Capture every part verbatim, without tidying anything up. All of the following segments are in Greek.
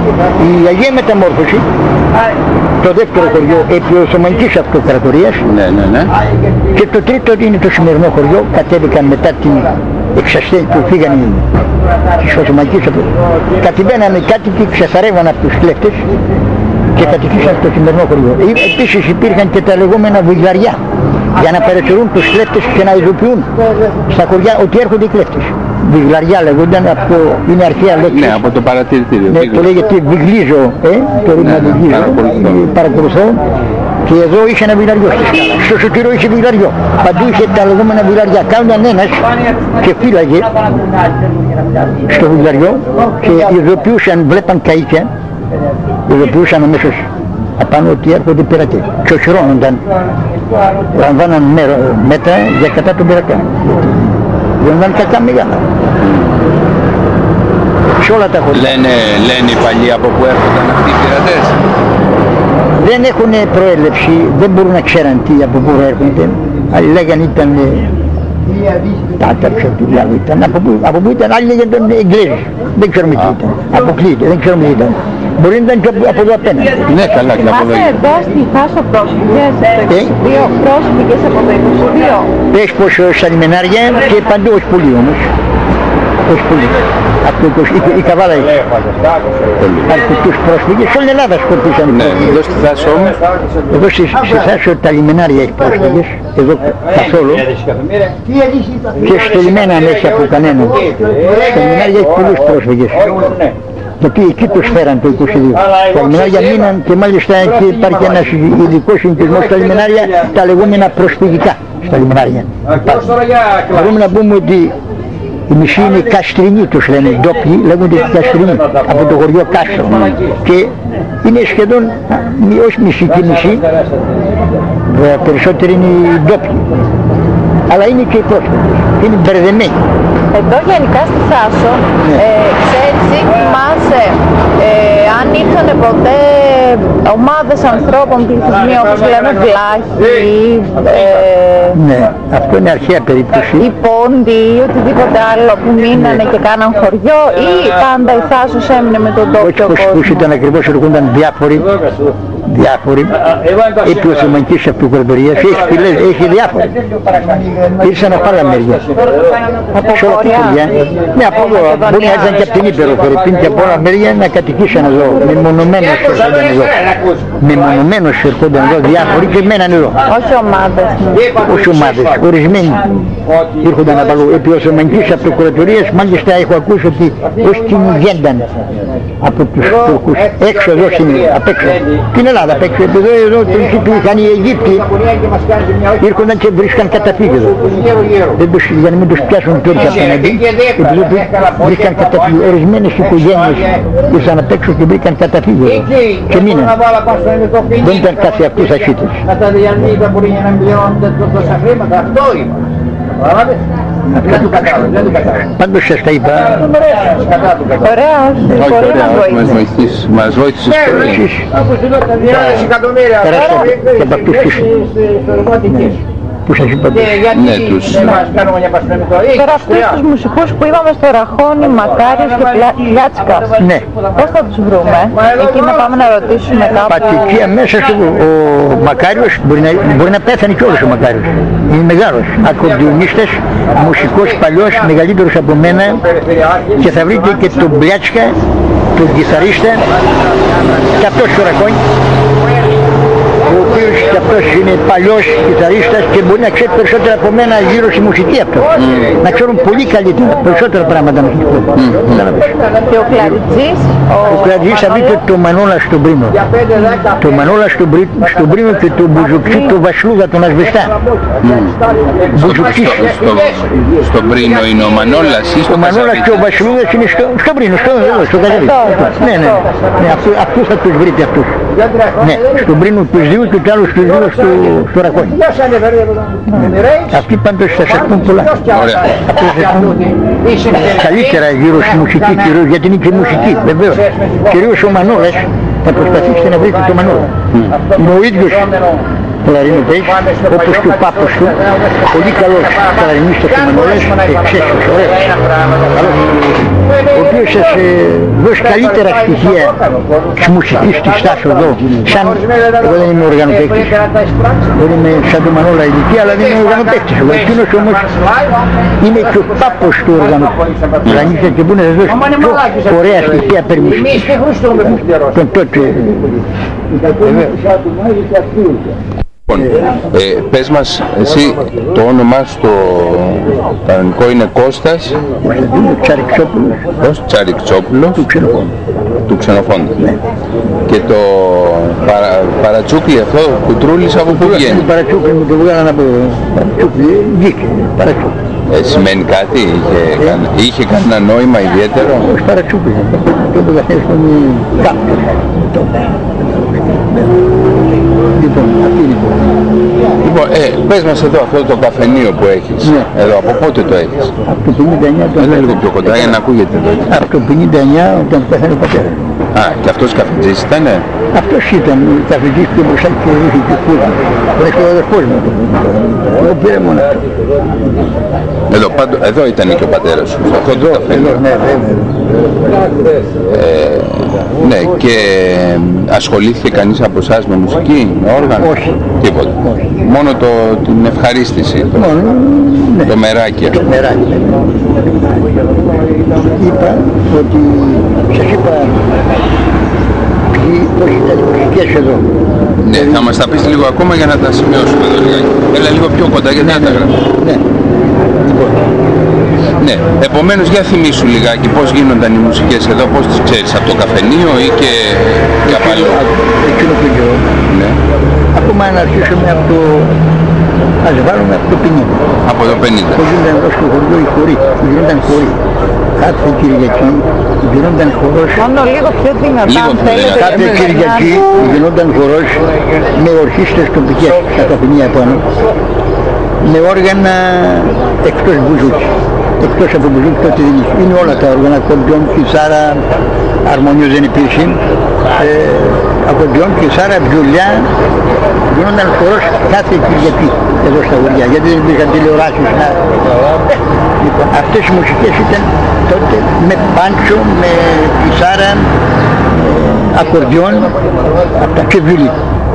Η Αγία Μεταμόρφωση, το δεύτερο χωριό επί Οθωμανικής Αυτοκρατορίας, Ναι, ναι, ναι. και το τρίτο είναι το σημερινό χωριό. Κατέβηκαν μετά την εξασθένηση που φύγαν της Οθωμανικής Αυτοκρατορίας. Κατηβαίνανε κάτοικοι, ξεθαρεύαν από τους κλέφτες και κατοικήσαν στο σημερινό χωριό. Επίσης υπήρχαν και τα λεγόμενα βουλγαριά, για να παρατηρούν τους κλέφτες και να ειδοποιούν στα χωριά ότι έρχονται οι κλέφτες. Βιγλαριά λέγονταν, από το, είναι αρχαία λέξη. Ναι, από το παρατηρητήριο. Ναι, το λέγεται βιγλίζω, ε, το ρήμα βιγλίζω, παρακολουθώ. Και εδώ είχε ένα βιλαριό στη σκάλα. Στο Σωτήριο είχε βιλαριό. Παντού είχε τα λεγόμενα βιλαριά. Κάνονταν ένας και φύλαγε στο βιλαριό και ειδοποιούσαν, βλέπαν καΐκια, ειδοποιούσαν αμέσως απάνω ότι έρχονται πειρατές. Και οχυρώνονταν, λαμβάναν μέτρα για κατά τον πειρατά. Δεν ήταν κακά μεγάλα. Σε όλα τα χωριά. Λένε, λένε οι παλιοί από πού έρχονταν αυτοί οι πειρατές. Δεν έχουν προέλευση, δεν μπορούν να ξέραν τι από πού έρχονται. Άλλοι λέγανε ήταν Τάταρς, τι άλλο ήταν. Από πού, από πού ήταν, άλλοι λέγανε ήταν Εγγλέζοι. Δεν ξέρουμε τι ήταν. Αποκλείεται, δεν ξέρουμε τι ήταν. Μπορεί να ήταν και από εδώ απέναντι. Ναι, καλά και από εδώ. Είμαστε εδώ στη Χάσο πρόσφυγες, το είκοσι δύο, πρόσφυγες από το είκοσι δύο. Πες πως στα λιμενάρια και παντού όχι πολύ όμως. Όχι πολύ. Από το, η, η Καβάλα έχει αρκετούς πρόσφυγες. Σε όλη την Ελλάδα σκορπίσαν οι Ναι, πρόσφυγες. εδώ στη Θάσο όμως. Εδώ στη, στη Θάσο τα λιμενάρια έχει πρόσφυγες. Εδώ καθόλου. Και στο λιμένα αν έχει από κανέναν. Στα λιμενάρια έχει πολλούς πρόσφυγες. Γιατί εκεί τους φέραν το είκοσι δύο. Τα λιμενάρια μείναν και μάλιστα και υπάρχει ένας ειδικός συνηθισμός στα λιμενάρια, τα λεγόμενα προσφυγικά στα λιμενάρια. Μπορούμε να πούμε ότι οι μισοί είναι καστρινοί, τους λένε, ντόπιοι, λέγονται καστρινοί, από το χωριό Κάστρο. Και είναι σχεδόν, όχι μισή και μισή, περισσότεροι είναι οι ντόπιοι. Αλλά είναι και οι πρόσφυγες, είναι μπερδεμένοι. Εδώ γενικά στη Θάσο, ε, ξέρεις ή θυμάσαι ε, αν ήρθαν ποτέ ομάδες ανθρώπων, πληθυσμοί όπως λέμε βλάχοι, ε, ναι, αυτό είναι αρχαία περίπτωση. ή πόντι ή οτιδήποτε άλλο που μείνανε και κάναν χωριό, ή πάντα η Θάσος έμεινε με τον τόπιο κόσμο. Όχι πως ήταν ακριβώς, έρχονταν διάφοροι, διάφοροι, επί Οθωμανικής Αυτοκρατορίας, έχει φυλές, έχει διάφοροι. Ήρθαν από άλλα μεριά. Από Βόρεια. Ναι, από εδώ, μπορεί να ήταν και από την Ήπειρο, Φερρυπίν, και από όλα μεριά να κατοικήσαν εδώ, μεμονωμένος έρχονταν εδώ. Μεμονωμένος έρχονταν εδώ, διάφοροι και μέναν εδώ. Όχι ομάδες. Όχι ομάδες, ορισμένοι ήρχονταν από αλλού. Επί Οθωμανικής Αυτοκρατορίας, μάλιστα έχω ακούσει ότι ως κυνηγένταν από τους Τούρκους έξω εδώ, απ' έξω. Την Ελλάδα απ' έξω, εδώ, εδώ, εδώ είχαν οι Αιγύπτιοι, ήρχονταν και βρίσκαν καταφύγιο εδώ. Δεν τους, για να μην τους πιάσουν Τούρκοι απέναντι, επειδή βρίσκαν καταφύγιο. Ορισμένες οικογένειες ήρθαν απ' έξω και βρήκαν καταφύγιο εδώ και μείναν. Δεν ήταν κάθε αυτούς ασύτες. Πάντως σας τα είπα. Ωραία, Όχι, μπορεί ωραία, να όχι, μας βοηθήσει. βοηθήσεις, μας βοήθησες πολύ. Εσείς περάσατε και από αυτούς τους που σας είπατε. Ναι, τους. Τώρα αυτούς τους μουσικούς που είδαμε στο Ραχώνη, Μακάριος και Πλιάτσκας, Ναι. πώς θα τους βρούμε? Εκεί να πάμε να ρωτήσουμε κάπου. Πατικία μέσα στο... Ο Μακάριος μπορεί να, μπορεί να πέθανε κιόλας ο Μακάριος. Είναι μεγάλος. Ακορντιονίστας, μουσικός παλιός, μεγαλύτερος από μένα, και θα βρείτε και τον Πλιάτσκα, τον κιθαρίστα, και αυτός στο Ραχώνη, ο οποίος και αυτός είναι παλιός κιθαρίστας και μπορεί να ξέρει περισσότερα από μένα γύρω στη μουσική αυτό. Mm. Να ξέρουν πολύ καλύτερα, περισσότερα πράγματα να σας πω. Mm. Και ο Κλαριτζής, Ο, ο Κλαριτζής θα βρείτε το Μανόλα στον Πρίνο. Το Μανόλα στον, Πρί, στον Πρίνο και το Μπουζουξί, το Βασλούδα, τον Ασβεστά. Mm. Μπουζουξί. Στο, στον Πρίνο είναι ο Μανόλας ή στο Ο Μανόλας και ο Βασλούδας είναι στο, στο Πρίνο, στο, εδώ, στο Καζαβί. Ναι, ναι, ναι, αυτούς θα τους βρείτε αυτούς. Ναι, στον Πρίνο τους δύο και τους άλλους τους δύο στο, στο Ραχώνη. Αυτοί πάντως θα σας πούν πολλά. Καλύτερα γύρω στη μουσική κυρίως, γιατί είναι και η μουσική, βεβαίως. Κυρίως ο Μανόλας, θα προσπαθήσετε να βρείτε το Μανόλα. Είναι ο ίδιος κλαρινοτέης, όπως και ο πάπος του, πολύ καλός κλαρινίστας ο Μανόλας, εξαίσιος, ωραίος. Καλός. ο οποίος σας ε, δώσει καλύτερα στοιχεία της μουσικής της Στάσου εδώ. Σαν, εγώ δεν είμαι οργανοπαίκτης, δεν είμαι σαν το Μανώλα ηλικία, αλλά δεν είμαι οργανοπαίκτης. Ο εκείνος όμως είναι και ο πάπος του οργανοπλανήτες και που είναι εδώ πιο ωραία στοιχεία περί μουσικής. Τον τότε. Λοιπόν, ε, πες μας εσύ, το όνομά σου το κανονικό είναι Κώστας Τσαρικτσόπουλος. Πώς? Τσαρικτσόπουλος Του Ξενοφόντα. Του Ξενοφόντα. Ναι. Και το παρα, παρατσούκλι αυτό, κουτρούλης, από πού βγαίνει? Το παρατσούκλι μου το βγάλαν από παρατσούκλι, βγήκε παρατσούκλι. Ε, σημαίνει κάτι, είχε, ε, κα, είχε κανένα νόημα ιδιαίτερο? Όχι παρατσούκλι, το το καθέστον κάποιος. Λοιπόν, αυτή λοιπόν. Λοιπόν, ε, πες μας εδώ αυτό το καφενείο που έχεις. Ναι. Εδώ, από πότε το έχεις? Από το πενήντα εννιά το Έλα λίγο πιο κοντά για να ακούγεται εδώ. Από το πενήντα εννιά όταν πέθανε ο πατέρας. Α, και αυτός καφετζής ήτανε? Αυτός ήταν ο καφετζής που μπροστά και είχε και κόσμο. Το έχει ο αδερφός μου. Εγώ πήρα μόνο αυτό. Εδώ, πάντο, εδώ ήταν και ο πατέρας σου, σε αυτό το καφενείο. Ναι, βέβαια. Ε, ναι, και ασχολήθηκε κανείς από εσάς με μουσική, με όργανο? Όχι. Τίποτα. Όχι. Μόνο το, την ευχαρίστηση, το, Μόνο, ναι. το μεράκι. Το μεράκι. Είπα ότι, σας είπα, πώς ήταν οι μουσικές εδώ. Ναι, θα μας τα πεις λίγο ακόμα για να τα σημειώσουμε εδώ λιγάκι. Έλα λίγο πιο κοντά γιατί δεν τα γράφω. Ναι. Λοιπόν. Ναι, επομένως για θυμίσου λιγάκι πώς γίνονταν οι μουσικές εδώ, πώς τις ξέρεις, από το καφενείο ή και, και από άλλο? Εκείνο το καιρό. Ναι. Ακόμα να αρχίσουμε από το... Ας βάλουμε από το πενήντα. Από το πενήντα. Που γίνονταν εδώ στο χωριό η χωρί. Γίνονταν χωρί. Κάθε Κυριακή γινόταν χορός. Μόνο λίγο πιο δυνατά, Λίγο αν πιο θέλετε. δυνατά. Κάθε Κυριακή γινόταν χορός με ορχήστρες τοπικές στα καφενεία πάνω. Με όργανα εκτός μπουζούκι. Εκτός από μπουζούκι τότε δεν είχε. Είναι όλα τα όργανα, ακορντιόν, κιθάρα, αρμονίος δεν υπήρχε. Ε, ακορντιόν, κιθάρα, βιολιά. Γινόταν χορός κάθε Κυριακή εδώ στα χωριά, γιατί δεν υπήρχαν τηλεοράσεις. Να... Λοιπόν, αυτές οι μουσικές ήταν τότε με πάντσο, με κιθάρα, ακορντιόν, αυτά και βιολί.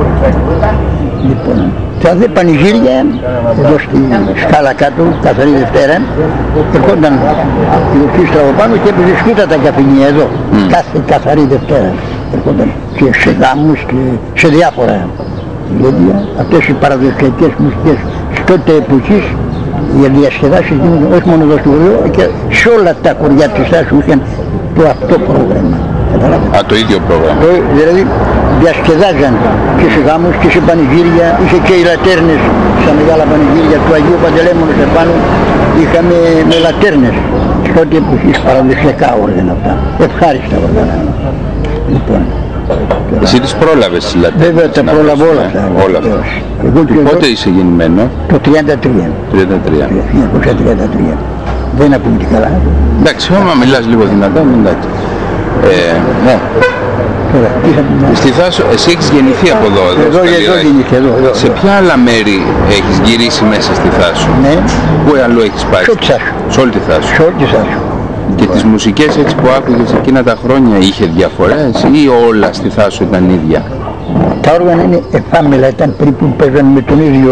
Λοιπόν, τα δε πανηγύρια, εδώ στη σκάλα κάτω, καθαρή Δευτέρα, ερχόταν η ορχήστρα από πάνω και έπαιζε σκούτα τα καφενεία εδώ, mm. κάθε καθαρή Δευτέρα. Ερχόταν και σε γάμους και σε διάφορα λόγια. Αυτές οι παραδοσιακές μουσικές τότε εποχής, οι διασκεδάσεις γίνονται όχι μόνο εδώ στο χωριό, και σε όλα τα χωριά της Στάσου είχαν το αυτό πρόγραμμα. Α, το ίδιο πρόγραμμα. Το, δηλαδή διασκεδάζαν και σε γάμους και σε πανηγύρια, είχε και οι λατέρνες στα μεγάλα πανηγύρια του Αγίου Παντελέμονος επάνω, είχαμε με λατέρνες. Τότε που είχε παραδοσιακά όργανα αυτά, ευχάριστα όργανα. Λοιπόν, εσύ τις πρόλαβες τις λατέρνες? βέβαια τα πρόλαβα όλα αυτά. Όλα αυτά. Πότε είσαι γεννημένο? Το τριάντα τρία. τριάντα τρία. χίλια εννιακόσια τριάντα τρία. Δεν ακούμε τι καλά. Εντάξει, άμα μιλάς λίγο δυνατά, εντάξει. Ε, ναι. Τώρα, τι θα πούμε. Στη Θάσο, εσύ έχεις γεννηθεί από εδώ, εδώ, Εδώ, στο εδώ Λιράκι. γεννήθηκε, εδώ, εδώ. Σε ποια άλλα μέρη έχεις γυρίσει μέσα στη Θάσο? Ναι, Πού αλλού έχεις πάει? σε όλη τη Θάσο. Σε όλη τη Θάσο. Σε όλη τη Θάσο. Και τις μουσικές έτσι που άκουγες εκείνα τα χρόνια είχε διαφορές ή όλα στη Θάσο ήταν ίδια? Τα όργανα είναι εφάμελα, ήταν περίπου παίζαν με τον ίδιο,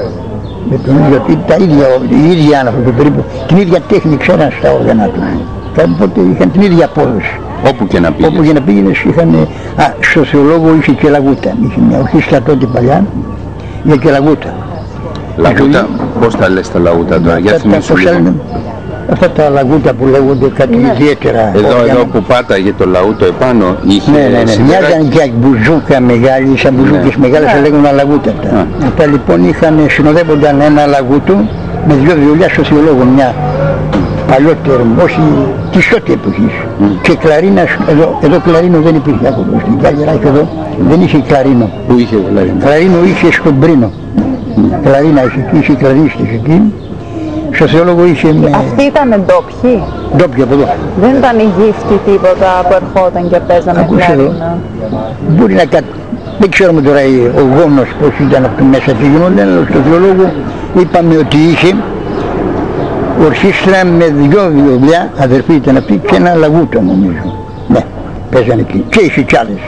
με τον ίδιο, τα ίδια, οι ίδιοι άνθρωποι περίπου, την ίδια τέχνη ξέραν στα όργανα τους. Οπότε είχαν την ίδια απόδοση. Όπου και να πήγες. Όπου και να πήγαινες είχαν, α, στο Θεολόγο είχε και Λαγούτα, είχε μια ορχήστρα τότε παλιά, είχε και Λαγούτα. Λαγούτα, πώς τα λες τα λαγούτα τώρα, για θυμίσου λίγο. Αυτά τα λαγούτα που λέγονται κάτι ναι. ιδιαίτερα. Εδώ, όργανα. εδώ που πάταγε το λαούτο επάνω είχε Ναι, ναι, ναι. σιδεράκι. Μοιάζαν και μπουζούκα μεγάλη, σαν μπουζούκες ναι. μεγάλες, θα λέγουν λαγούτα αυτά. Α. Αυτά λοιπόν είχαν, συνοδεύονταν ένα λαγούτο με δυο βιολιά σοσιολόγων, μια παλιότερη, όχι της τότε εποχής. Mm. Και κλαρίνας, εδώ, εδώ κλαρίνο δεν υπήρχε ακόμα, στην Κάγεράκη εδώ δεν είχε κλαρίνο. Πού είχε κλαρίνο? Κλαρίνο είχε στον Πρίνο. Mm. Κλαρίνα είχε εκεί, είχε κλαρίνιστες εκεί. Σοσιολόγο είχε με... Αυτοί ήταν ντόπιοι. Ντόπιοι από εδώ. Δεν ήταν οι γύφτοι τίποτα που ερχόταν και παίζανε κλαρίνα. Μπορεί να κα... Δεν ξέρουμε τώρα ο γόνος πώς ήταν αυτό μέσα τι γινόταν, αλλά στο θεολόγο είπαμε ότι είχε ορχήστρα με δυο βιολιά, αδερφή ήταν αυτή και ένα λαγούτο νομίζω. Ναι, παίζανε εκεί. Και οι σιτσάδες.